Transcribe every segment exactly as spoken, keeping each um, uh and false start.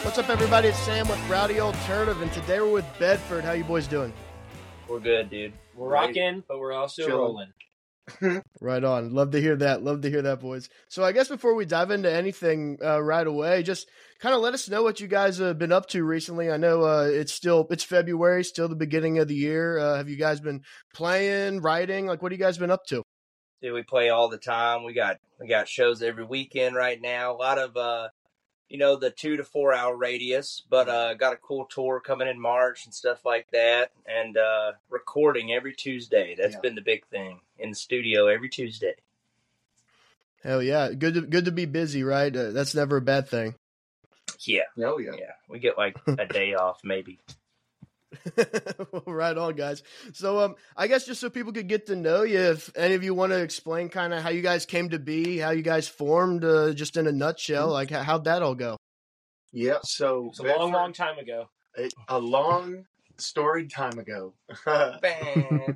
What's up, everybody? It's Sam with Rowdy Alternative, and today we're with Bedford. How you boys doing? We're good, dude. We're rocking, but we're also Chilling. rolling. Right on. Love to hear that. Love to hear that, boys. So I guess before we dive into anything uh, right away, just kind of let us know what you guys have been up to recently. I know uh, it's still it's February, still the beginning of the year. Uh, have you guys been playing, writing? Like, what have you guys been up to? Dude, we play all the time. We got we got shows every weekend right now. A lot of uh, you know, the two to four hour radius, but uh, got a cool tour coming in March and stuff like that. And uh, recording every Tuesday. That's Yeah. been the big thing. In the studio every Tuesday. Hell yeah, good to good to be busy, right? Uh, that's never a bad thing. Yeah, Oh, yeah. yeah. We get like a day off, maybe. Right on, guys. So, um, I guess just so people could get to know you, if any of you want to explain kind of how you guys came to be, how you guys formed, uh, just in a nutshell, like how, how'd that all go? Yeah, so It's a long, long time ago. a, a long storied time ago. Bam,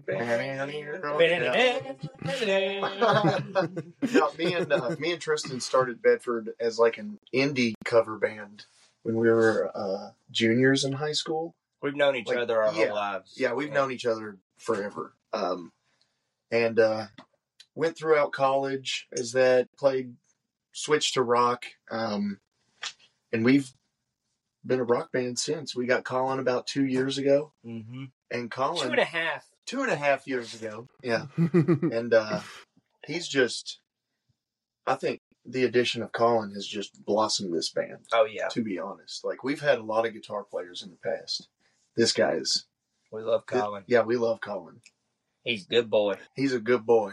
Now, me and uh, me and Tristan started Bedford as like an indie cover band when we were uh, juniors in high school. We've known each Like, other our yeah, whole lives. Yeah, we've known each other forever. Um, and uh, went throughout college as that, played, switched to rock, um, and we've been a rock band since. We got Colin about two years ago, Mm-hmm. and Colin Two and a half. two and a half years ago. Yeah, and uh, he's just, I think the addition of Colin has just blossomed this band. Oh, yeah. To be honest, like we've had a lot of guitar players in the past. This guy is, We love Colin. yeah, we love Colin. He's a good boy. He's a good boy.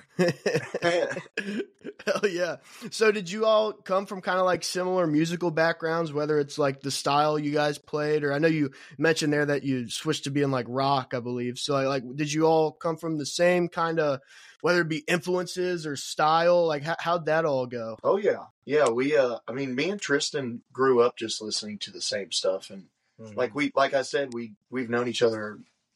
Hell yeah. So did you all come from kind of like similar musical backgrounds, whether it's like the style you guys played, or I know you mentioned there that you switched to being like rock, I believe. So like, did you all come from the same kind of, whether it be influences or style? Like how, how'd that all go? Oh yeah, yeah. We, uh, I mean, me and Tristan grew up just listening to the same stuff, and Mhm. like we, like I said, we we've known each other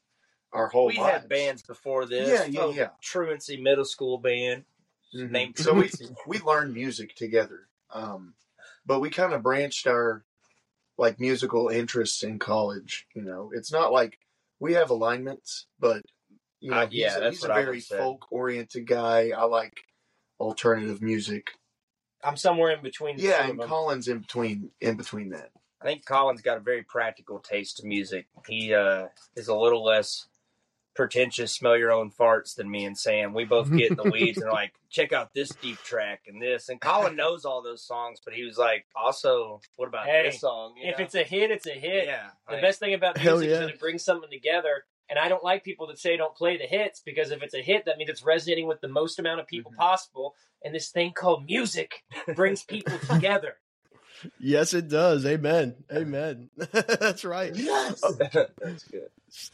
our whole we lives. had bands before this. Yeah, yeah, Oh, yeah. Truancy Middle School band. Mhm. Named So we Truancy. we learned music together, um, but we kind of branched our like musical interests in college. You know, it's not like we have alignments, but you know, Uh, yeah, he's, a, that's he's a what I very would've said. folk oriented guy. I like alternative music. I'm somewhere in between the Yeah, two and of them. Colin's in between in between that. I think Colin's got a very practical taste to music. He uh, is a little less pretentious, smell your own farts than me and Sam. We both get in the weeds and are like, check out this deep track and this. And Colin knows all those songs, but he was like, also, what about Hey, this song? You If know? it's a hit, it's a hit. yeah, The like, best thing about Hell music yeah. is that it brings something together. And I don't like people that say don't play the hits, because if it's a hit, that means it's resonating with the most amount of people Mhm. possible. And this thing called music brings people together. Yes, it does. Amen. Amen. That's right. Yes. that's good.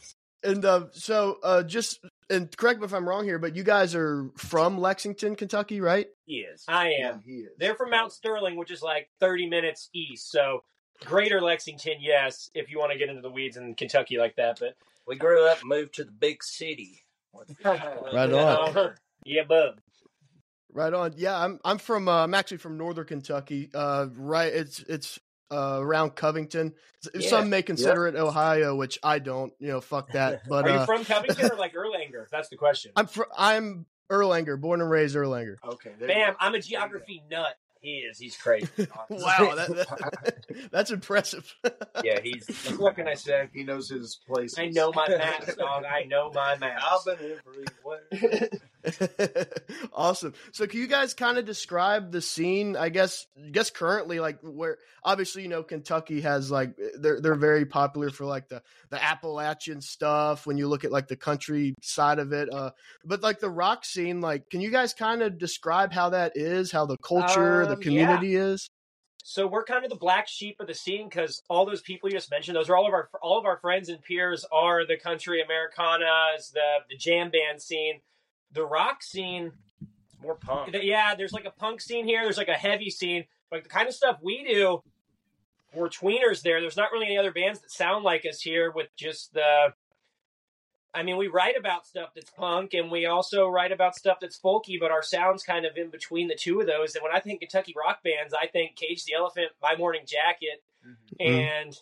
And uh, so uh, just, and correct me if I'm wrong here, but you guys are from Lexington, Kentucky, right? He is. I Yeah, am. he is. They're from Mount Sterling, which is like thirty minutes east. So greater Lexington, yes, if you want to get into the weeds in Kentucky like that. But We grew up and moved to the big city. Right on. Uh, yeah, bub. Right on. Yeah, I'm I'm from uh, I'm actually from Northern Kentucky. Uh, right, it's it's uh, around Covington. Yeah. Some may consider it Ohio, which I don't. You know, fuck that. But Are you uh, from Covington or like Erlanger? That's the question. I'm fr- I'm Erlanger, born and raised Erlanger. Okay. there you Bam, go. I'm a geography nut. He is. He's crazy. Wow, that, that, that's impressive. Yeah, he's. What can I say? He knows his place. I know my maps, dog. I know my maps. I've been everywhere. Awesome. So can you guys kind of describe the scene, I guess, I guess currently, like where obviously, you know, Kentucky has like, they're, they're very popular for like the, the Appalachian stuff when you look at like the country side of it. Uh, but like the rock scene, like, can you guys kind of describe how that is, how the culture, the Um, community is? So we're kind of the black sheep of the scene because all those people you just mentioned, those are all of our all of our friends and peers are the country Americanas, the the jam band scene, the rock scene. More punk. Yeah, there's like a punk scene here. There's like a heavy scene. Like the kind of stuff we do, we're tweeners there. There's not really any other bands that sound like us here with just the. I mean, we write about stuff that's punk, and we also write about stuff that's folky, but our sound's kind of in between the two of those. And when I think Kentucky rock bands, I think Cage the Elephant, My Morning Jacket, mm-hmm. and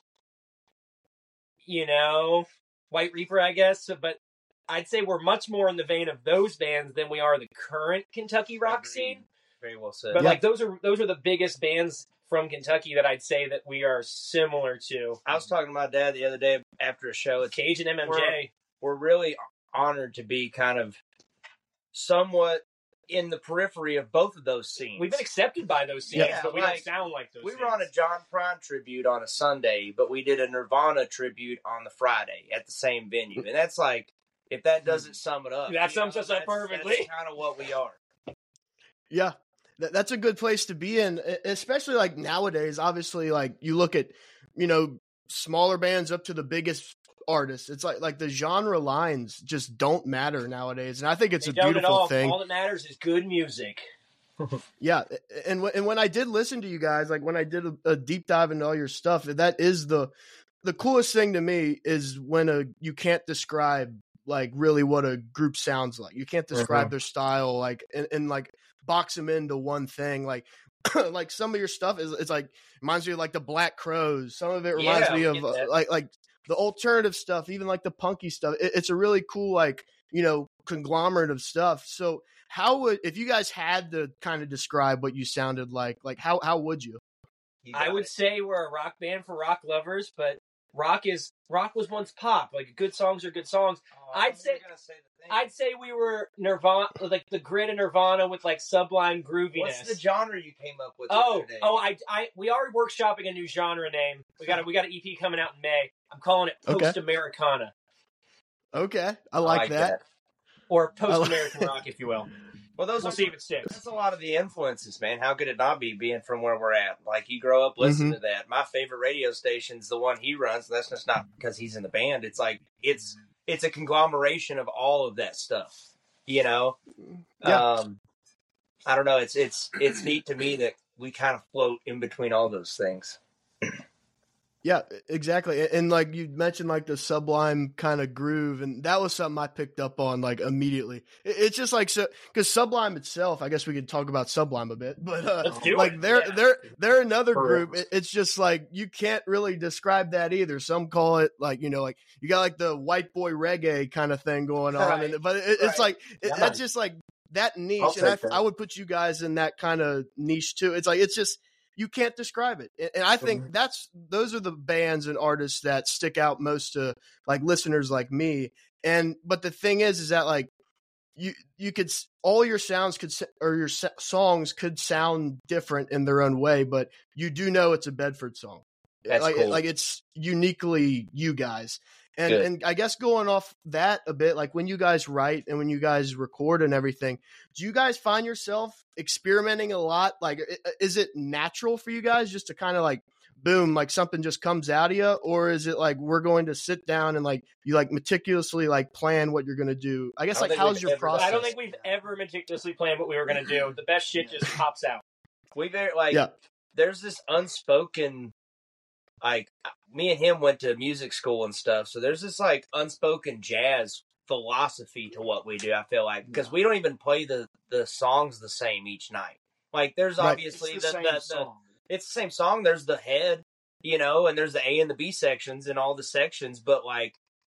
you know, White Reaper, I guess. But I'd say we're much more in the vein of those bands than we are the current Kentucky rock scene. Very well said. But yeah. like those are those are the biggest bands from Kentucky that I'd say that we are similar to. I was talking to my dad the other day after a show. It's, Cage and M M J. We're, we're really honored to be kind of somewhat in the periphery of both of those scenes. We've been accepted by those scenes, yeah, but we like, don't sound like those We scenes. were on a John Prine tribute on a Sunday, but we did a Nirvana tribute on the Friday at the same venue. And that's like, if that doesn't sum it up. That sums know, us up perfectly. That's kind of what we are. Yeah. That's a good place to be in, especially like nowadays. Obviously, like you look at, you know, smaller bands up to the biggest artists. It's like like the genre lines just don't matter nowadays, and I think it's they a don't beautiful at all. thing. All that matters is good music. Yeah, and w- and when I did listen to you guys, like when I did a, a deep dive into all your stuff, that is the the coolest thing to me is when a you can't describe like really what a group sounds like. You can't describe Mhm. their style, like and, and like box them into one thing. Like like some of your stuff is it's like reminds me of like the Black Crowes. Some of it reminds Yeah, me we of get uh, that. like like the alternative stuff, even like the punky stuff. It, it's a really cool like you know conglomerate of stuff. So how would if you guys had to kind of describe what you sounded like? Like how how would you? You got I would it. say we're a rock band for rock lovers, but rock is rock was once pop. Like good songs are good songs. Oh, I'd I was say- gonna say the thing. I'd say we were Nirvana, like the grid of Nirvana with like sublime grooviness. What's the genre you came up with? the Oh, other day? oh, I, I, we are workshopping a new genre name. We got a, we got an E P coming out in May. I'm calling it Okay. Post Americana Okay, I like, that. or Post American Rock, if you will. Well, those We'll are see if it sticks. That's a lot of the influences, man. How could it not be being from where we're at? Like you grow up listening Mm-hmm. to that. My favorite radio station's the one he runs. And that's just not because he's in the band. It's like it's it's a conglomeration of all of that stuff. You know, Yeah. um, I don't know. It's it's it's neat to me that we kind of float in between all those things. Yeah, exactly. And like you mentioned, like the sublime kind of groove, and that was something I picked up on like immediately. It- It's just like so because Sublime itself. I guess we could talk about Sublime a bit, but uh, Let's do like it. they're Yeah. they're they're another Forever. group. It- It's just like you can't really describe that either. Some call it like you know like you got like the white boy reggae kind of thing going on, Right. and but it, it's Right. like it, Yeah. that's just like that niche, I'll and I, take that. I would put you guys in that kind of niche too. It's like it's just. You can't describe it. And- And I think Mhm. that's those are the bands and artists that stick out most to like listeners like me. And but the thing is is that like you you could s- all your sounds could s- or your s- songs could sound different in their own way, but you do know it's a Bedford song. That's like cool. like it's uniquely you guys. And Good. and I guess going off that a bit, like when you guys write and when you guys record and everything, do you guys find yourself experimenting a lot? Like, i- is it natural for you guys just to kind of like, boom, like something just comes out of you? Or is it like, we're going to sit down and like, you like meticulously like plan what you're going to do? I guess I don't like, think how's we've your ever- process? I don't think we've ever meticulously planned what we were going to do. The best shit just pops out. We very like Yeah. there's this unspoken like me and him went to music school and stuff, so there's this like unspoken jazz philosophy to what we do. I feel like because we don't even play the the songs the same each night. Like there's Right. obviously It's the, the same the, the song. it's the same song. There's the head, you know, and there's the A and the B sections and all the sections, but like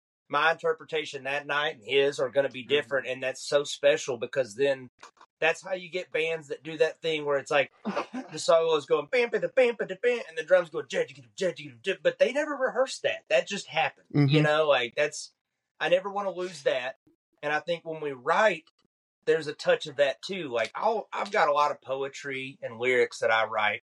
my interpretation that night and his are going to be different, and that's so special because then that's how you get bands that do that thing where it's like the solo is going bam bam bam bam bam and the drums go judge judge but they never rehearsed that. That just happened, you Mhm. know. Like that's I never want to lose that, and I think when we write, there's a touch of that too. Like I'll I've got a lot of poetry and lyrics that I write,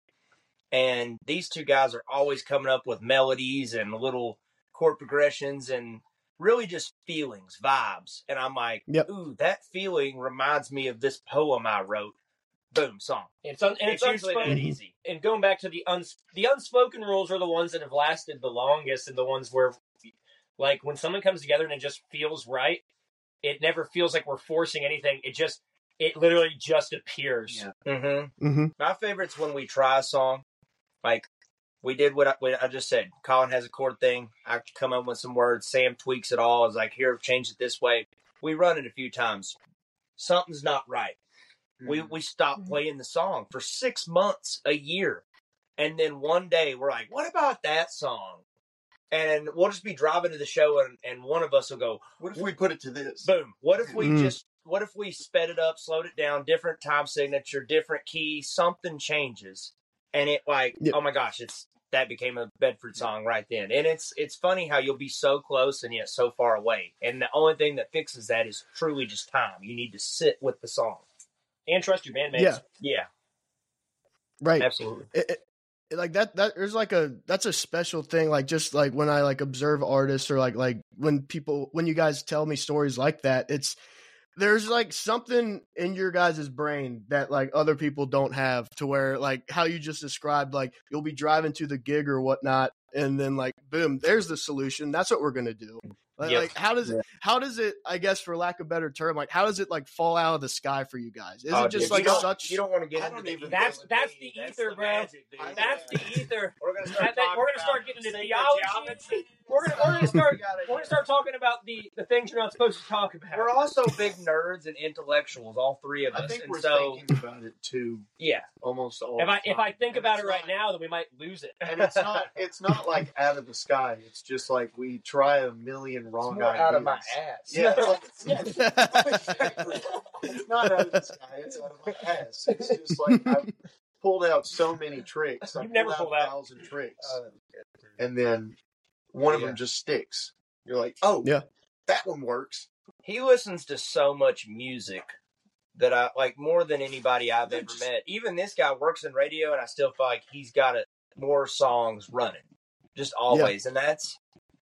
and these two guys are always coming up with melodies and little chord progressions and really just feelings, vibes. And I'm like, Yep. ooh, that feeling reminds me of this poem I wrote. Boom, song. It's un- and It's it's, usually that unspoken. easy. And going back to the uns the unspoken rules are the ones that have lasted the longest, and the ones where, like, when someone comes together and it just feels right, it never feels like we're forcing anything. It just it literally just appears. Yeah. Mm-hmm. Mm-hmm. My favorite's when we try a song. Like, we did what I, what I just said. Colin has a chord thing. I come up with some words. Sam tweaks it all. I was like, here, change it this way. We run it a few times. Something's not right. We we stopped playing the song for six months, a year. And then one day we're like, what about that song? And we'll just be driving to the show, and, and one of us will go, What if we put it to this? boom. What if we Mm. just, what if we sped it up, slowed it down, different time signature, different key, something changes. And it like, Yep. oh my gosh, it's, that became a Bedford song right then. And it's, it's funny how you'll be so close and yet so far away. And the only thing that fixes that is truly just time. You need to sit with the song. And trust your bandmates. Yeah. Yeah, Right. absolutely. It, it, like that that there's like a that's a special thing, like just like when I like observe artists, or like like when people when you guys tell me stories like that, it's there's like something in your guys' brain that like other people don't have, to where like how you just described, like you'll be driving to the gig or whatnot, and then like boom, there's the solution. That's what we're gonna do. Like, Yep. like how does it how does it I guess, for lack of a better term, like how does it like fall out of the sky for you guys? Is Oh, it just dude, like you don't- such You don't want to get I into don't the even- That's ego that's with the me. That's ether, the bro. magic, dude. That's the ether. We're gonna That- start. that- talking we're gonna start about getting into sacred theology. geometry. We're gonna we're gonna start We gotta- we're gonna start talking about the, the things you're not supposed to talk about. We're also big nerds and intellectuals, all three of us. I think and we're so, thinking about it too, yeah, almost all. if the I if I time. think And about it's it right not- now, then we might lose it. and it's not it's not like out of the sky. It's just like we try a million it's wrong more ideas. out of my ass. Yeah, it's, like, yeah, it's not out of the sky. It's out of my ass. It's just like I've pulled out so many tricks. I've You've never pulled pulled out out. a thousand tricks, Uh, and then one of Yeah. them just sticks. You're like, oh, Yeah. that one works. he listens to so much music that I like more than anybody I've ever met. Even this guy works in radio, and I still feel like he's got a, more songs running, just always. And that's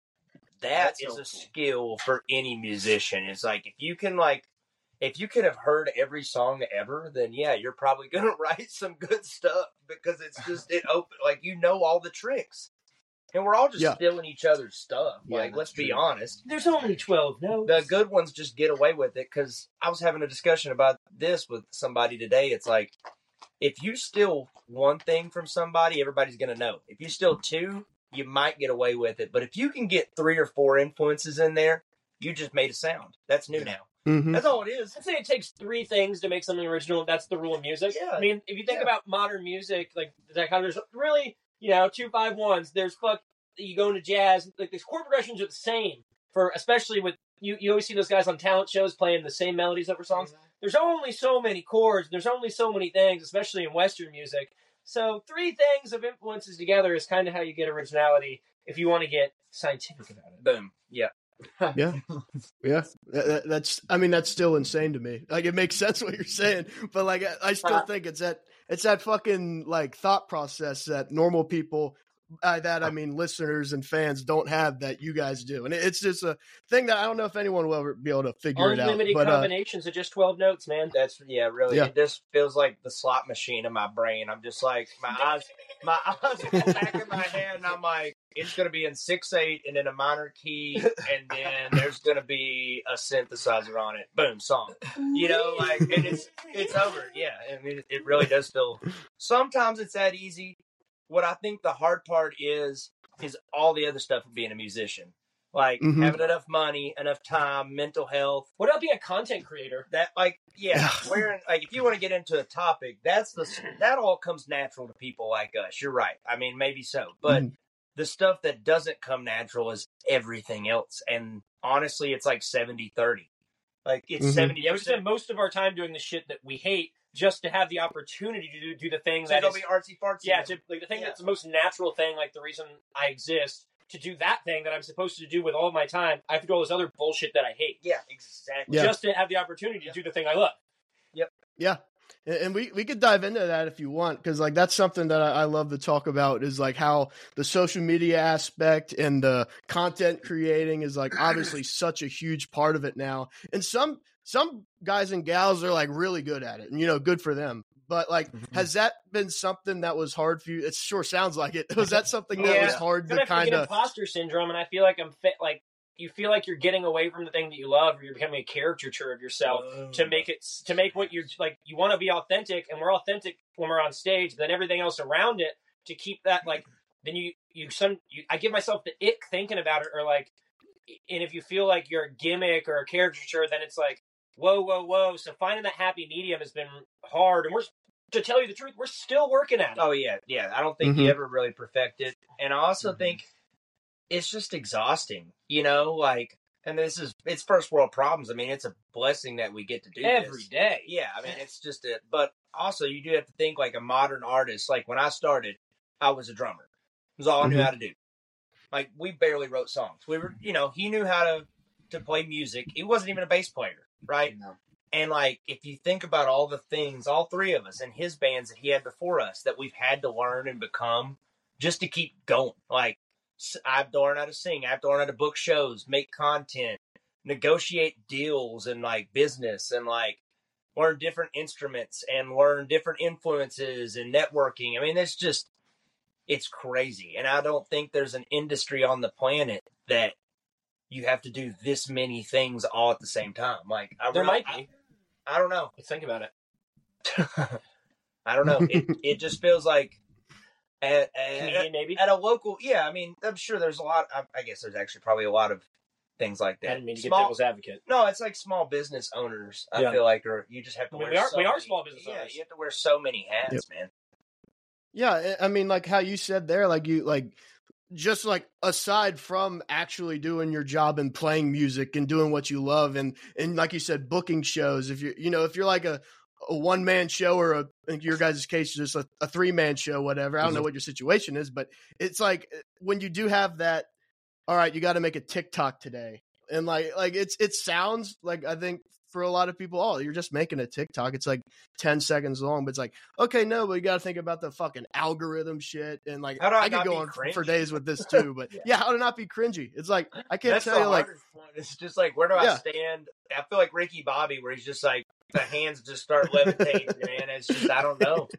that That's is helpful. a skill for any musician. It's like if you can like if you could have heard every song ever, then yeah, you're probably gonna write some good stuff, because it's just it open like you know all the tricks. And we're all just Yeah. stealing each other's stuff. Yeah, like, let's that's be true. honest. There's only twelve notes. The good ones just get away with it, because I was having a discussion about this with somebody today. It's like, if you steal one thing from somebody, everybody's going to know. If you steal two, you might get away with it. But if you can get three or four influences in there, you just made a sound. That's new now. Mhm. That's all it is. I'd say it takes three things to make something original. That's the rule of music. Yeah. I mean, if you think Yeah. about modern music, like that kind of, there's really, you know, two five ones. There's fuck. You go into jazz, like these chord progressions are the same for, especially with you. You always see those guys on talent shows playing the same melodies over songs. There's only so many chords. There's only so many things, especially in Western music. So three things of influences together is kind of how you get originality. If you want to get scientific about it. Boom. Yeah. Yeah, yeah. That- that- that's. I mean, that's still insane to me. Like, it makes sense what you're saying, but like, I, I still think it's that it's that fucking like thought process that normal people, uh, that I mean, listeners and fans don't have, that you guys do, and it, it's just a thing that I don't know if anyone will ever be able to figure it out. Unlimited But uh, combinations of just twelve notes, man. That's yeah, really. Yeah. It just feels like the slot machine in my brain. I'm just like my eyes, my eyes are back in my head, and I'm like, it's gonna be in six eight and in a minor key, and then there's gonna be a synthesizer on it. Boom, song. You know, like, and it's it's over. Yeah, I mean, it really does feel. Sometimes it's that easy. What I think the hard part is is all the other stuff of being a musician, like Mhm. having enough money, enough time, mental health. What about being a content creator? That like yeah, where like if you want to get into a topic, that's the that all comes natural to people like us. You're right. I mean, maybe so, but Mhm. the stuff that doesn't come natural is everything else. And honestly, it's like seventy thirty. Like it's Mhm. seventy. Yeah, we spend most of our time doing the shit that we hate just to have the opportunity to do, do the thing So that don't is, be artsy fartsy. yeah, to, like the thing Yeah. that's the most natural thing, like the reason I exist, to do that thing that I'm supposed to do with all of my time. I have to do all this other bullshit that I hate. yeah, exactly. Yeah. Just to have the opportunity to do the thing I love. Yeah. And- And we, we could dive into that if you want, because like that's something that I, I love to talk about, is like how the social media aspect and the content creating is like obviously such a huge part of it now. And some some guys and gals are like really good at it, and you know, good for them. But like, Mhm. has that been something that was hard for you? It sure sounds like it. Was that something that Yeah. was hard Then to I kind get of? imposter syndrome, and I feel like I'm fit. Like you feel like you're getting away from the thing that you love, or you're becoming a caricature of yourself to make it to make what you're like. You want to be authentic, and we're authentic when we're on stage. Then everything else around it to keep that like. Then you you some you, I give myself the ick thinking about it, or like, and if you feel like you're a gimmick or a caricature, then it's like whoa whoa whoa. So finding that happy medium has been hard, and we're to tell you the truth, we're still working at it. Oh yeah, yeah. I don't think Mhm. you ever really perfect it, and I also Mhm. think it's just exhausting. You know, like, and this is it's first world problems. I mean, it's a blessing that we get to do Every this. day. Yeah, I mean, it's just a. But also, you do have to think like a modern artist. Like when I started, I was a drummer. It was all I knew Mhm. how to do. Like we barely wrote songs. We were, you know, he knew how to to play music. He wasn't even a bass player, right? No. And like, if you think about all the things, all three of us and his bands that he had before us that we've had to learn and become just to keep going. Like, s- I've learned how to sing. I've learned how to book shows, make content, negotiate deals and like business and like learn different instruments and learn different influences and networking. I mean, it's just, it's crazy. And I don't think there's an industry on the planet that you have to do this many things all at the same time. Like, I There really, might be. I, I don't know. Let's think about it. I don't know. It it just feels like at, at, Comedian, maybe? at a local. Yeah, I mean, I'm sure there's a lot. I, I guess there's actually probably a lot of things like I that. didn't mean to get Small, devil's advocate. no, it's like small business owners. I Yeah. feel like, or you just have to I mean, wear. we are- so we are many- small business Yeah, owners. you have to wear so many hats, man. Yeah, I I mean, like how you said there, like you like just like aside from actually doing your job and playing music and doing what you love and and like you said, booking shows. If you you know if you're like a, a one man show or a in your guys' case just a, a three man show, whatever. I don't know what your situation is, but it's like when you do have that. All right, you got to make a TikTok today, and like like it's it sounds like I think for a lot of people, oh, you're just making a TikTok. It's like ten seconds long, but it's like, okay, no, but you got to think about the fucking algorithm shit. And like, How do I I could not go be on cringy? for days with this too, but Yeah. yeah. how to not be cringy. It's like, I can't That's tell the you like, hardest one. It's just like, where do I Yeah. stand? I feel like Ricky Bobby, where he's just like the hands just start levitating, man. It's just I don't know.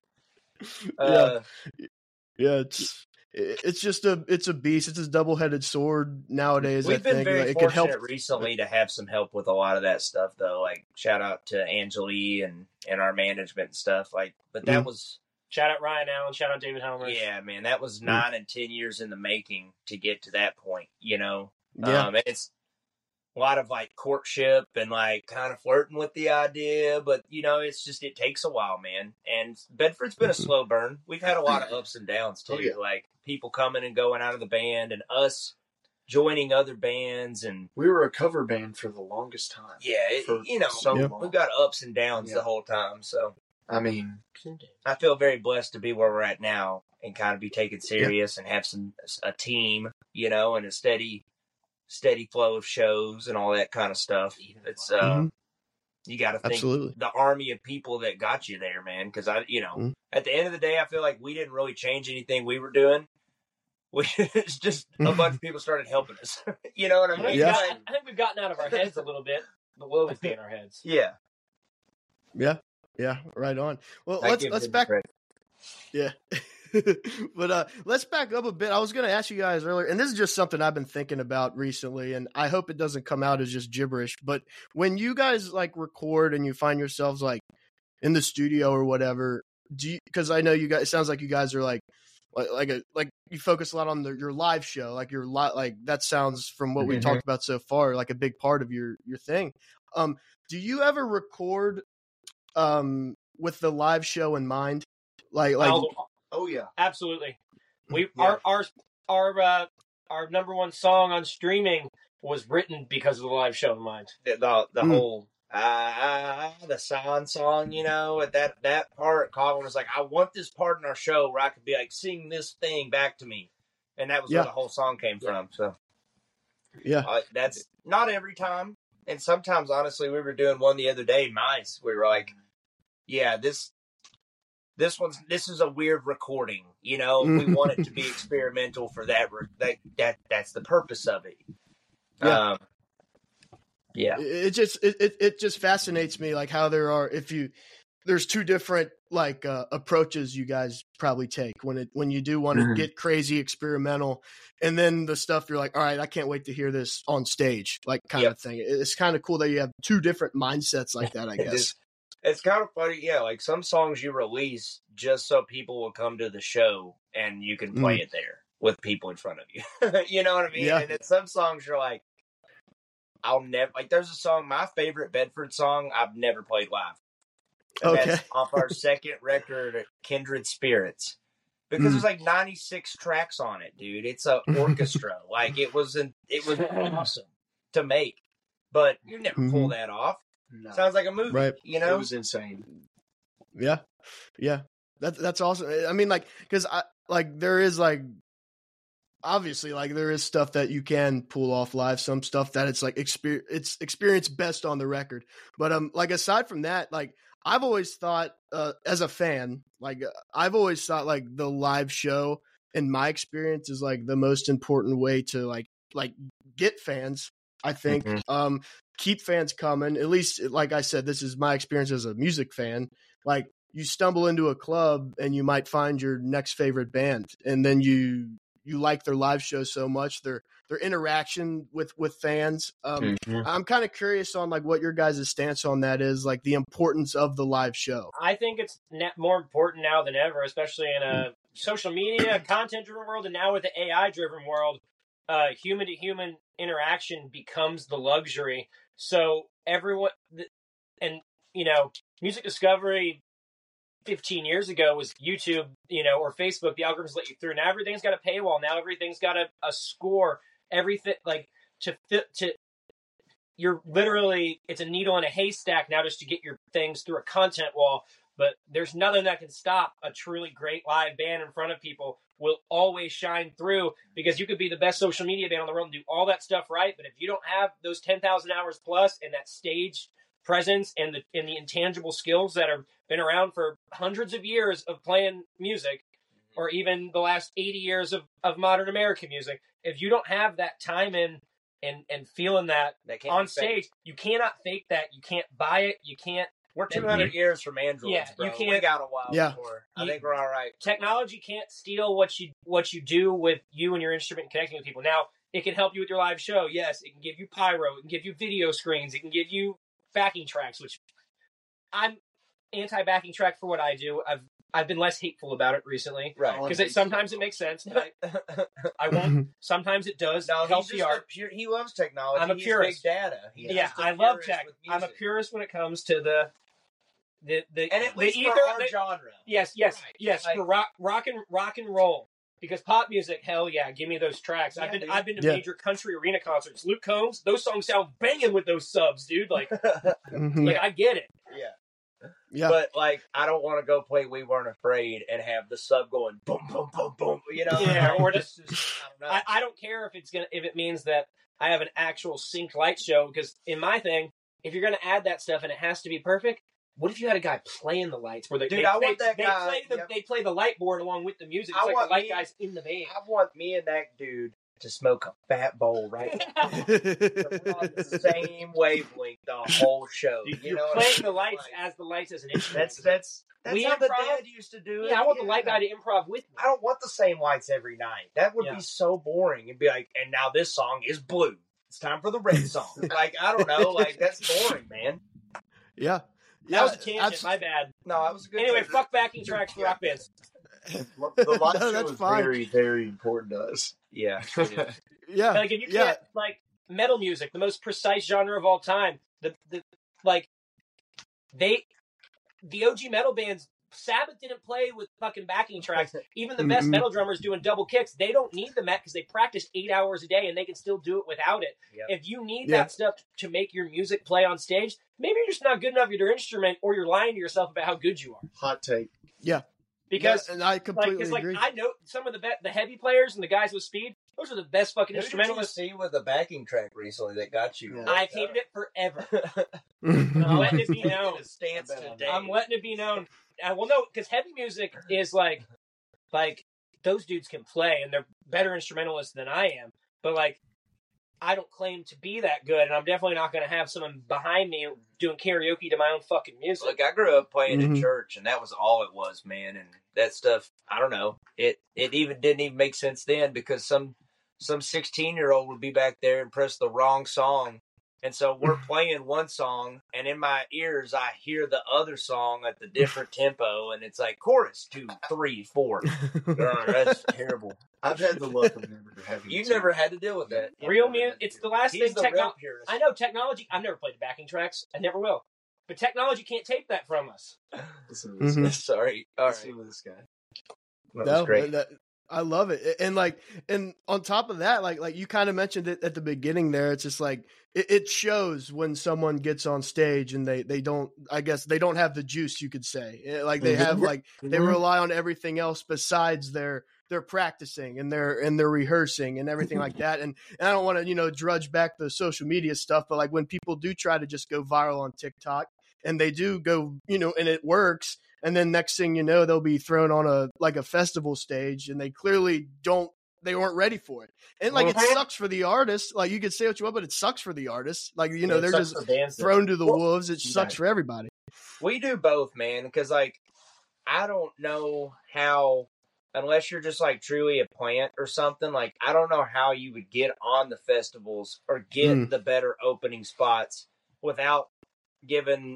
Uh, yeah, it's, it's just a, it's a beast. It's a double headed sword nowadays. We've I been think very like, it could help. fortunate recently to have some help with a lot of that stuff, though. Like shout out to Angeli and and our management and stuff. Like, but that Mhm. was Shout out Ryan Allen. Shout out David Helmer. yeah, man. That was nine and ten years in the making to get to that point. You know, Yeah. um, and it's a lot of like courtship and like kind of flirting with the idea, but you know, it's just it takes a while, man. And Bedford's been a Mhm. slow burn. We've had a lot of ups and downs too, Oh, yeah. like people coming and going out of the band, and us joining other bands, and We were a cover band for the longest time. yeah, it, For you know, so Yeah. long. we've got ups and downs Yeah. the whole time. So I mean, I feel very blessed to be where we're at now and kind of be taken serious and have some a team, you know, and a steady steady flow of shows and all that kind of stuff. It's uh Mhm. you got to think Absolutely. the army of people that got you there, man. Because I, you know, Mhm. at the end of the day, I feel like we didn't really change anything we were doing. We it's just a bunch of people started helping us. You know what I I think, mean? we've Yeah. got- I think we've gotten out of our heads a little bit, but we'll always be in our heads. Yeah. Yeah. Yeah. Right on. Well, I let's, give let's him back. credit. Yeah. but uh let's back up a bit. I was going to ask you guys earlier, and this is just something I've been thinking about recently, and I hope it doesn't come out as just gibberish, but when you guys like record and you find yourselves like in the studio or whatever, do you, cuz I know you guys, it sounds like you guys are like like like a like you focus a lot on the, your live show, like your li- like that sounds from what we've Mhm. talked about so far like a big part of your your thing. Um do you ever record um with the live show in mind? Like like I'll- oh yeah. absolutely. We Yeah. our our our uh, our number one song on streaming was written because of the live show in mind. The the, the Mm. whole ah the sign song, you know, at that that part, Colin was like, I want this part in our show where I could be like, sing this thing back to me, and that was Yeah. where the whole song came from. So yeah. uh, that's not every time, and sometimes honestly, we were doing one the other day. Mice, we were like, yeah, this. This one's this is a weird recording, you know. We want it to be experimental for that. Re- that that that's the purpose of it. Yeah. Um, yeah. It, it just it, it it just fascinates me like how there are if you there's two different like uh, approaches you guys probably take when it when you do want to Mhm. get crazy experimental, and then the stuff you're like, all right, I can't wait to hear this on stage, like kind Yep. of thing. It- It's kind of cool that you have two different mindsets like that, I It guess. is. It's kind of funny, yeah. Like some songs you release just so people will come to the show and you can play it there with people in front of you. You know what I mean? Yeah. And then some songs you're like, I'll never like. There's a song, my favorite Bedford song, I've never played live. And Okay. that's off our second record, Kindred Spirits. Because Mm. there's like ninety-six tracks on it, dude. It's a orchestra. Like it was an, it was awesome to make. But you never pull Mhm. that off. No, Sounds like a movie, Right. you it know? was insane. Yeah, yeah, that's that's awesome. I mean, like, because I like there is like obviously like there is stuff that you can pull off live, some stuff that it's like exper- it's experienced best on the record. But um, like aside from that, like I've always thought uh, as a fan, like I've always thought like the live show in my experience is like the most important way to like like get fans. I think Mhm. um keep fans coming. At least, like I said, this is my experience as a music fan. Like you stumble into a club and you might find your next favorite band, and then you you like their live show so much, their their interaction with with fans. Um, Mhm. I'm kind of curious on like what your guys' stance on that is, like the importance of the live show. I think it's net more important now than ever, especially in a social media, content-driven world, and now with the A I-driven world. Uh, human-to-human interaction becomes the luxury. So everyone, and you know, music discovery fifteen years ago was YouTube, you know, or Facebook. The algorithms let you through. Now everything's got a paywall. Now everything's got a, a score. Everything like to fit to. You're literally, it's a needle in a haystack now just to get your things through a content wall. But there's nothing that can stop a truly great live band in front of people. Will always shine through, because you could be the best social media band on the world and do all that stuff right, but if you don't have those ten thousand hours plus and that stage presence and the and the intangible skills that have been around for hundreds of years of playing music, or even the last eighty years of, of modern American music, if you don't have that time in and and feeling that That can't on be fake. stage, you cannot fake that. You can't buy it. You can't. We're two hundred years from Androids, Yeah, bro. you can't- We got a while Yeah. more. I You- think we're all right. Technology can't steal what you what you do with you and your instrument and connecting with people. Now, it can help you with your live show. Yes, it can give you pyro. It can give you video screens. It can give you backing tracks, which I'm anti-backing track for what I do. I've I've been less hateful about it recently, Right. because it sometimes it makes sense. But I, I won't. Sometimes it does No, help he's the just art. a pure, he loves technology. I'm a He's purist. big data. He's Yeah, just a I love purist tech. with I'm a music. purist when it comes to the the the And at the least ether. for our the- genre. Yes, yes, Right. yes. Like- for rock, rock and rock and roll, because pop music, hell yeah, give me those tracks. I've Yeah, been, dude. I've been to Yeah. major country arena concerts. Luke Combs, those songs sound banging with those subs, dude. Like, Mhm. like I get it. Yeah. Yeah, But like, I don't want to go play "We Weren't Afraid" and have the sub going boom, boom, boom, boom. You know, Yeah, like, or it's just, I don't know. I, I don't care if it's gonna, if it means that I have an actual synced light show. Because in my thing, if you're gonna add that stuff and it has to be perfect, what if you had a guy playing the lights where they, Dude, they, I want they, that they guy- play the yep. they play the light board along with the music? It's I like want the light me- guys in the band. I want me and that dude to smoke a fat bowl right now. We're on the same wavelength the whole show. Dude, you you're know what I playing mean? the lights Like, as the lights as an instrument. that's that's that's We how the improv? dad used to do it. Yeah, I want the light guy to improv with me. I don't want the same lights every night. That would Yeah. be so boring. It'd be like, and now this song is blue. It's time for the red song. Like, I don't know. Like, that's boring, man. yeah. That was a Yeah, tangent. abs- My bad. No, that was a good. Anyway, tangent. fuck backing tracks for rock bands. The live No, show that's is fine. very, very important to us. Yeah. Yeah, Like if you yeah. can't like metal music, the most precise genre of all time. The the like they the O G metal bands. Sabbath didn't play with fucking backing tracks. Even the best Mm-mm. metal drummers doing double kicks, they don't need the Met because they practice eight hours a day and they can still do it without it. Yep. If you need Yeah. that stuff to make your music play on stage, maybe you're just not good enough at your instrument, or you're lying to yourself about how good you are. Hot take. Because Yeah, and I like, completely it's like agree. I know some of the be- the heavy players and the guys with speed; those are the best fucking Who did you instrumentalists. see with a backing track recently that got you? Yeah. I've hated it forever. Mhm. I'm letting it be known. A stance I bet. today. I'm letting it be known. Uh, well, no, because heavy music is like, like those dudes can play and they're better instrumentalists than I am. But like, I don't claim to be that good, and I'm definitely not going to have someone behind me doing karaoke to my own fucking music. Look, I grew up playing in Mhm. church, and that was all it was, man. And that stuff, I don't know. It it even didn't even make sense then, because some some sixteen year old would be back there and press the wrong song, and so we're playing one song, and in my ears I hear the other song at the different tempo, and it's like chorus two, three, four. Oh, that's terrible. I've had the luck of never having. You've to. never had to deal with that. Real music, it's the last He's thing. the Techno- real purist. I know technology. I've never played backing tracks. I never will. but technology can't take that from us. Listen to this Mhm. guy. Sorry. All Listen right. to this guy. That No, was great. that- I love it. And like, and on top of that, like, like you kind of mentioned it at the beginning there, it's just like, it, it shows when someone gets on stage and they, they don't, I guess they don't have the juice, you could say. Eh, like they Mhm. have like, they Mhm. rely on everything else besides their, their practicing and their, and their rehearsing and everything like that. And, and I don't want to, you know, drudge back the social media stuff, but like when people do try to just go viral on TikTok and they do go, you know, and it works, and then next thing you know, they'll be thrown on a like a festival stage, and they clearly don't, they weren't ready for it. And like it Mhm. sucks for the artist. Like you could say what you want, but it sucks for the artist. Like you know, It they're sucks just for bands that- thrown to the Well, wolves. It sucks right. for everybody. We do both, man, because like I don't know how, unless you're just like truly a plant or something. Like I don't know how you would get on the festivals or get Mm. the better opening spots without giving.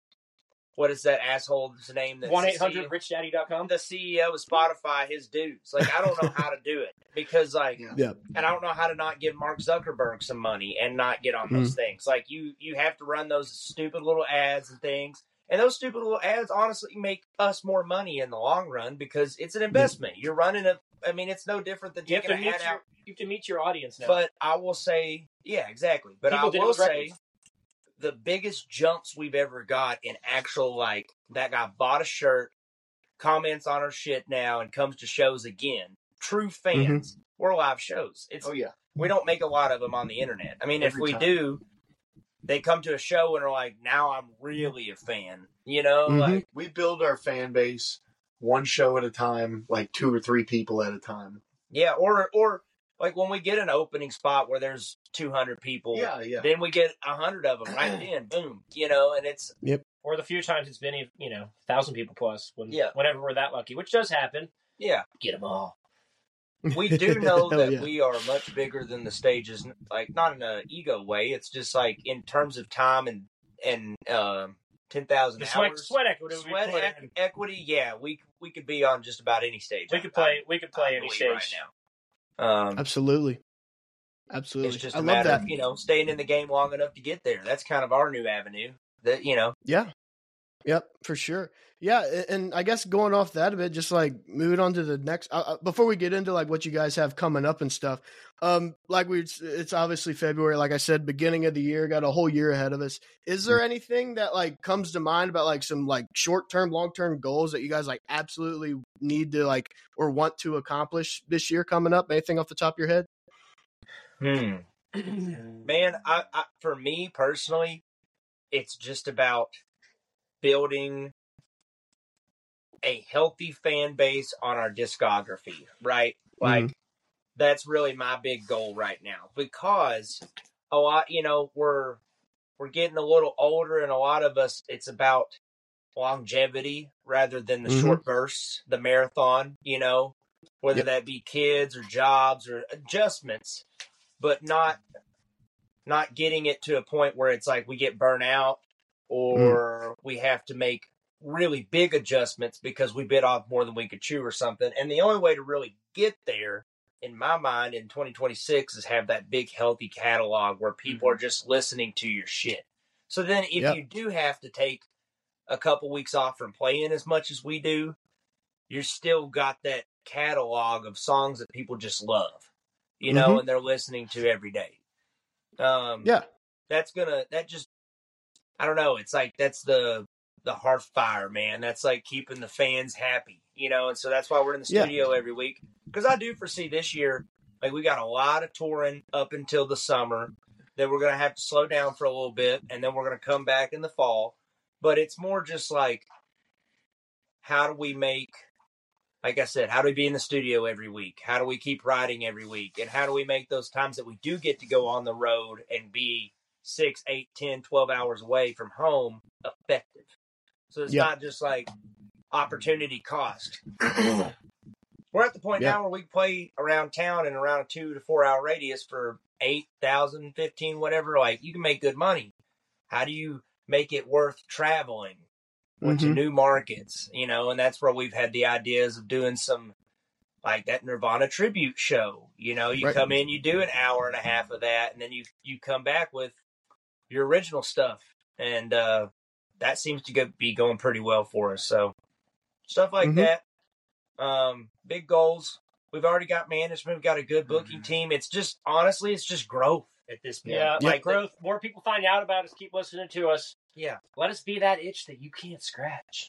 What is that asshole's name? That's one the eight hundred rich daddy dot com. the C E O of Spotify, his dudes. Like, I don't know how to do it because, like, Yeah. Yeah. and I don't know how to not give Mark Zuckerberg some money and not get on those things. Like, you you have to run those stupid little ads and things, and those stupid little ads honestly make us more money in the long run because it's an investment. You're running a. I mean, it's no different than You have to taking an meet ad your, out. you have to meet your audience now. But I will say, yeah, exactly. But People I did it will with say, records. the biggest jumps we've ever got in actual, like, that guy bought a shirt, comments on our shit now, and comes to shows again. True fans. We're live shows. It's Oh yeah. we don't make a lot of them on the internet. I mean, if Every we time. do, they come to a show and are like, now I'm really a fan. You know, Mhm. like We build our fan base one show at a time, like two or three people at a time. yeah, or or like when we get an opening spot where there's two hundred people, Yeah, yeah. then we get a hundred of them right then, boom. You know, and it's Or the few times it's been, you know, a thousand people plus. When, Yeah. Whenever we're that lucky, which does happen. yeah. Get them all. We do know Hell that yeah. we are much bigger than the stages, like not in a ego way. It's just like in terms of time and and um, ten thousand The sweat, hours. sweat equity. would be Sweat put ec- in. equity, yeah, we we could be on just about any stage. We I- could play. I- We could I play any believe stage. right now. Um, Absolutely. Absolutely. it's just I a love matter that. of you know staying in the game long enough to get there. That's kind of our new avenue. That you know, Yeah. Yep, for sure. Yeah, a- and I guess going off that a bit, just like moving on to the next. Uh, uh, before we get into like what you guys have coming up and stuff, um, like we, it's obviously February. Like I said, beginning of the year, got a whole year ahead of us. Is there anything that like comes to mind about like some like short term, long term goals that you guys like absolutely need to like or want to accomplish this year coming up? Anything off the top of your head? hmm. man, I, I for me personally, it's just about building a healthy fan base on our discography, right? Like that's really my big goal right now because a lot, you know, we're we're getting a little older and a lot of us it's about longevity rather than the Mhm. short bursts, the marathon, you know, whether Yep. that be kids or jobs or adjustments, but not not getting it to a point where it's like we get burnt out or we have to make really big adjustments because we bit off more than we could chew or something. And the only way to really get there, in my mind, in twenty twenty-six is have that big, healthy catalog where people are just listening to your shit. So then if Yep. you do have to take a couple weeks off from playing as much as we do, you're still got that catalog of songs that people just love, you know, Mhm. and they're listening to every day. Um, Yeah. that's gonna, that just, I don't know. It's like, that's the, the hearth fire, man. That's like keeping the fans happy, you know? And so that's why we're in the Yeah. studio every week. Cause I do foresee this year, like we got a lot of touring up until the summer. Then we're going to have to slow down for a little bit. And then we're going to come back in the fall. But it's more just like, how do we make, like I said, how do we be in the studio every week? How do we keep writing every week? And how do we make those times that we do get to go on the road and be six, eight, ten, twelve hours away from home effective? So it's Yeah. not just like opportunity cost. We're at the point Yeah. now where we play around town in around a two to four hour radius for eight thousand, fifteen, whatever. Like you can make good money. How do you make it worth traveling to Mhm. new markets? You know, and that's where we've had the ideas of doing some like that Nirvana tribute show. You know, you Right. come in, you do an hour and a half of that, and then you you come back with your original stuff. And uh that seems to go, be going pretty well for us. So stuff like Mm-hmm. that. Um, big goals. We've already got management. We've got a good booking team. It's just, honestly, it's just growth at this point. Yeah, Like, like the- growth. More people find out about us. Keep listening to us. yeah. Let us be that itch that you can't scratch.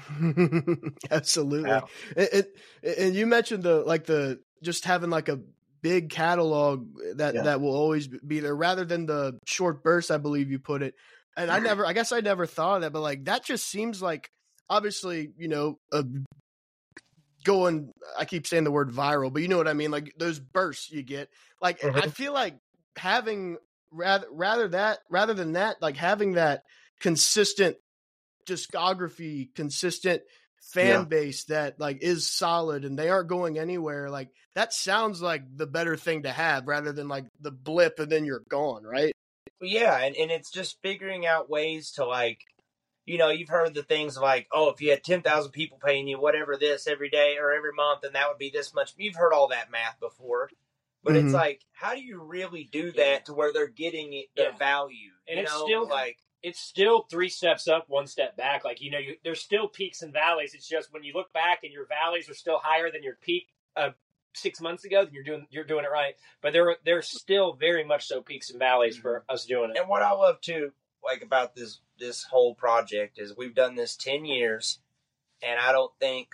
Absolutely. Wow. And, and, and you mentioned the like the just having like a big catalog that Yeah. that will always be there rather than the short bursts, I believe you put it. And I never I guess I never thought of that, but like that just seems like obviously, you know, a going I keep saying the word viral, but you know what I mean, like those bursts you get. Like Mhm. I feel like having rather rather that rather than that, like having that consistent discography, consistent fan Yeah. base that like is solid and they aren't going anywhere, like that sounds like the better thing to have rather than like the blip and then you're gone, right? Yeah, and, and it's just figuring out ways to, like, you know, you've heard the things like, oh, if you had ten thousand people paying you whatever this every day or every month, then that would be this much. You've heard all that math before. But Mhm. it's like, how do you really do that to where they're getting it, their Yeah. value? And you it's know, still- like, It's still three steps up, one step back. Like, you know, you, there's still peaks and valleys. It's just when you look back and your valleys are still higher than your peak uh, six months ago, then you're doing you're doing it right. But there there's still very much so peaks and valleys for us doing it. and what I love too, like about this this whole project is we've done this ten years, and I don't think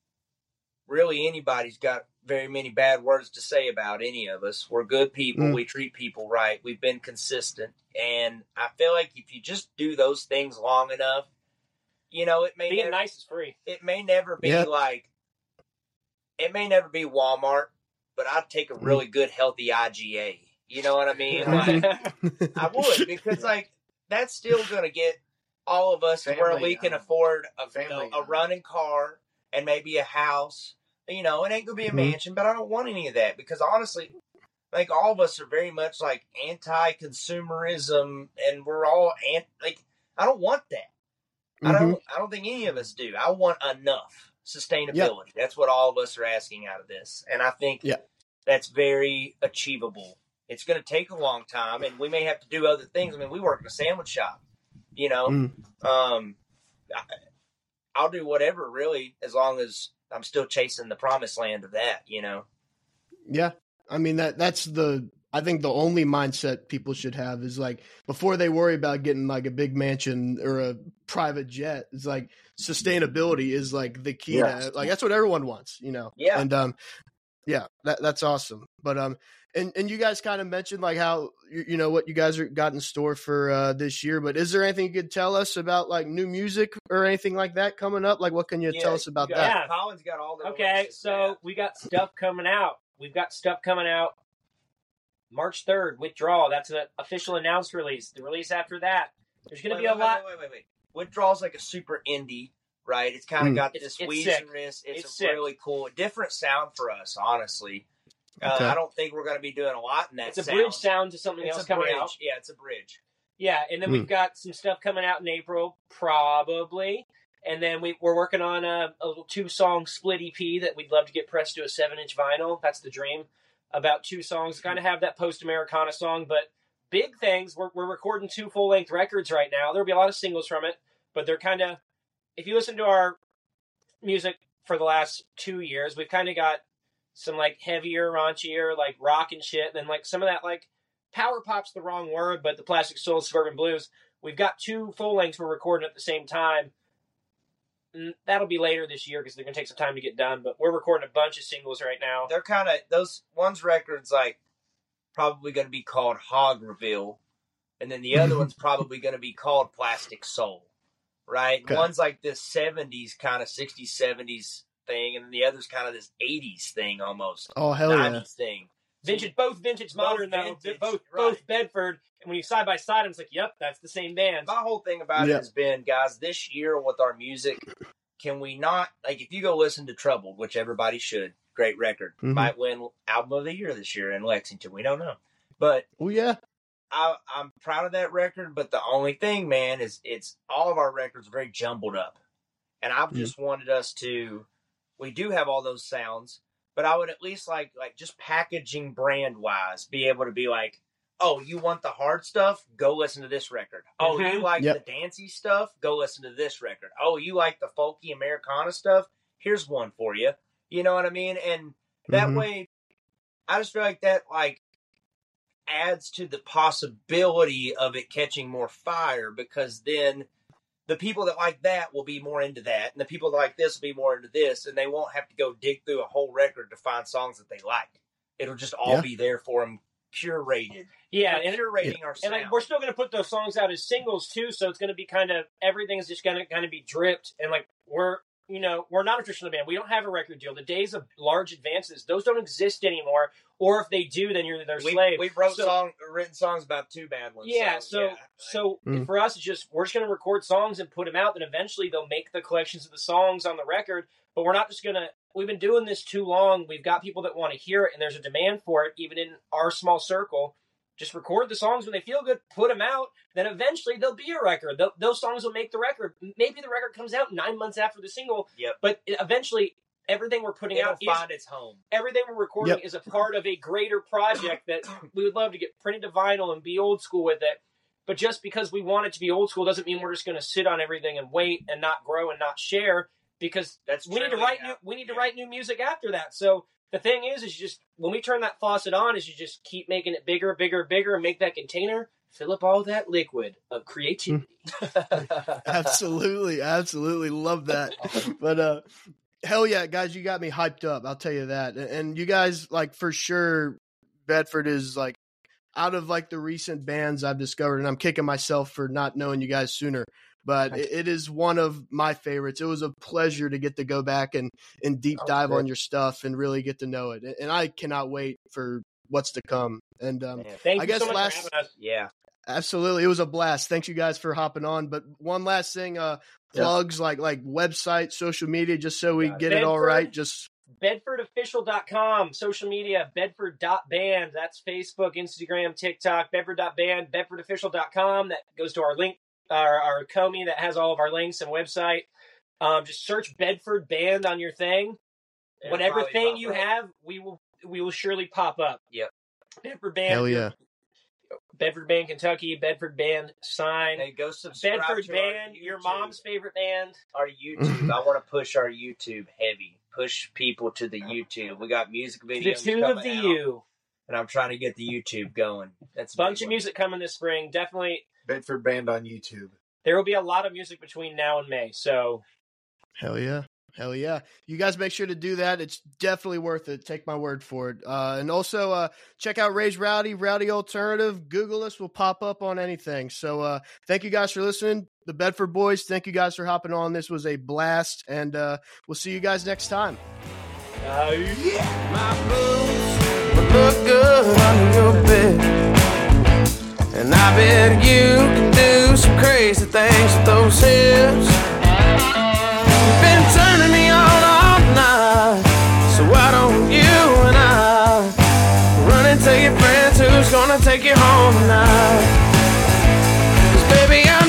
really anybody's got very many bad words to say about any of us. We're good people. Mm. We treat people right. We've been consistent, and I feel like if you just do those things long enough, you know, it may Being never, nice is free. it may never be Yeah. like it may never be Walmart, but I'd take a really good healthy I G A. You know what I mean? Like, I would, because like that's still going to get all of us to where Family, we can um, afford a, family, a, a um, running car and maybe a house. You know, it ain't going to be a Mhm. mansion, but I don't want any of that because honestly, like all of us are very much like anti-consumerism, and we're all ant- like I don't want that. I Mhm. don't. I don't think any of us do. I want enough sustainability. That's what all of us are asking out of this, and I think Yeah. that's very achievable. It's going to take a long time, and we may have to do other things. I mean, we work in a sandwich shop. You know, Mm. um, I, I'll do whatever really, as long as I'm still chasing the promised land of that. You know. Yeah. I mean that that's the I think the only mindset people should have is like before they worry about getting like a big mansion or a private jet, it's like sustainability is like the key Yeah. to like that's what everyone wants, you know. Yeah. And um yeah, that that's awesome. But um and and you guys kind of mentioned like how you, you know what you guys are got in store for uh this year, but is there anything you could tell us about like new music or anything like that coming up? Like what can you Yeah, tell us about you that? got- Colin's got all the Okay, releases, so man. we got stuff coming out. We've got stuff coming out March third, Withdrawal. That's an official announced release. The release after that, there's going to Wait, be a wait, lot. Wait, wait, wait, wait. Withdrawal's like a super indie, right? It's kind of Mm. got It's- this it's sick. Weezerness. It's, It's a sick. really cool, different sound for us, honestly. Uh, Okay. I don't think we're going to be doing a lot in that It's a sound. bridge sound to something It's else a coming bridge. out. Yeah, it's a bridge. Yeah, and then Hmm. we've got some stuff coming out in April, probably. And then we, we're working on a, a little two-song split E P that we'd love to get pressed to a seven-inch vinyl. That's the dream. About two songs, kind of have that post-Americana song, but big things. We're, we're recording two full-length records right now. There'll be a lot of singles from it, but they're kind of, if you listen to our music for the last two years, we've kind of got some like heavier, raunchier, like rock and shit, and then like some of that like power pop's the wrong word, but the Plastic Soul, Suburban Blues. We've got two full lengths we're recording at the same time. And that'll be later this year because they're gonna take some time to get done. But we're recording a bunch of singles right now. They're kind of, those, one's record's like probably going to be called Hog Reveal, and then the other one's probably going to be called Plastic Soul, right? Okay. One's like this seventies kind of sixties, seventies thing, and the other's kind of this eighties thing almost. Oh hell yeah. nineties thing. So Vintage, both vintage, Both modern though. vintage, They're both right. both Bedford. And when you side by side, I'm like, yep, that's the same band. my whole thing about Yeah. it has been, guys, this year with our music, can we not, like, if you go listen to Troubled, which everybody should, great record, Mhm. might win Album of the Year this year in Lexington. We don't know. But Oh yeah. I, I'm proud of that record. But the only thing, man, is it's all of our records are very jumbled up. And I've Mhm. just wanted us to, we do have all those sounds, but I would at least like, like just packaging brand wise, be able to be like, oh, you want the hard stuff? Go listen to this record. Oh, Mhm. you like Yep. the dancey stuff? Go listen to this record. Oh, you like the folky Americana stuff? Here's one for you. You know what I mean? And that Mhm. way, I just feel like that like adds to the possibility of it catching more fire, because then the people that like that will be more into that, and the people that like this will be more into this, and they won't have to go dig through a whole record to find songs that they like. It'll just all Yeah. be there for them, curated. Yeah, We're and curating our And sound. like, we're still going to put those songs out as singles too, so it's going to be kind of everything's just going to kind of be dripped. And like we're, you know, we're not a traditional band. We don't have a record deal. The days of large advances, those don't exist anymore. Or if they do, then you're their we, slave. we wrote So- song, written songs about two bad ones. Yeah, so yeah. so Mm. for us, it's just we're just going to record songs and put them out. Then eventually they'll make the collections of the songs on the record. But we're not just going to. We've been doing this too long. We've got people that want to hear it, and there's a demand for it, even in our small circle. Just record the songs when they feel good, put them out. Then eventually there'll be a record. Th- those songs will make the record. Maybe the record comes out nine months after the single. Yep. But eventually, everything we're putting it'll out is find its home. everything we're recording Yep. is a part of a greater project that we would love to get printed to vinyl and be old school with it. But just because we want it to be old school doesn't mean we're just going to sit on everything and wait and not grow and not share, because That's we need to truly write how- new, we need to yeah. write new music after that. So the thing is, is you just when we turn that faucet on, is you just keep making it bigger, bigger, bigger, and make that container fill up all that liquid of creativity. Absolutely, absolutely love that. But uh hell yeah, guys, you got me hyped up, I'll tell you that. And- And you guys, like, for sure, Bedford is like out of like the recent bands I've discovered, and I'm kicking myself for not knowing you guys sooner. But it, it is one of my favorites. It was a pleasure to get to go back and, and deep Oh, dive good. on your stuff and really get to know it. And I cannot wait for what's to come. And um, Man, Thank I you guess so much last- for having us. yeah. absolutely, it was a blast. Thanks you guys for hopping on. But one last thing, uh, Yeah. plugs like like website, social media, just so we Got it. get it all Bedford. right. Just bedford official dot com, social media, bedford dot band. That's Facebook, Instagram, TikTok, bedford dot band, bedford official dot com. That goes to our link, our, our Comey that has all of our links and website. Um, just search Bedford Band on your thing. It'll Whatever probably thing pop you up. have, we will we will surely pop up. Yep. Bedford Band. hell yeah. Bedford Band, Kentucky. Bedford Band sign. Hey, go subscribe Bedford to our Band, your YouTube. mom's favorite band. Our YouTube. I want to push our YouTube heavy. Push people to the YouTube. We got music The videos two coming of the out, you. and I'm trying to get the YouTube going. That's a Bunch big of one. music coming this spring. Definitely, Bedford Band on YouTube. there will be a lot of music between now and May. So Hell yeah. Hell yeah. You guys make sure to do that. It's definitely worth it. Take my word for it. Uh, and also uh, check out Ray's Rowdy, Rowdy Alternative. Google us. Will pop up on anything. So uh, thank you guys for listening. The Bedford Boys, thank you guys for hopping on. This was a blast. And uh, we'll see you guys next time. uh, My boots would look good under your bed, and I bet you can do some crazy things with those hips. You've been turning me on all night, so why don't you and I run and tell your friends who's gonna take you home tonight? 'Cause baby, I'm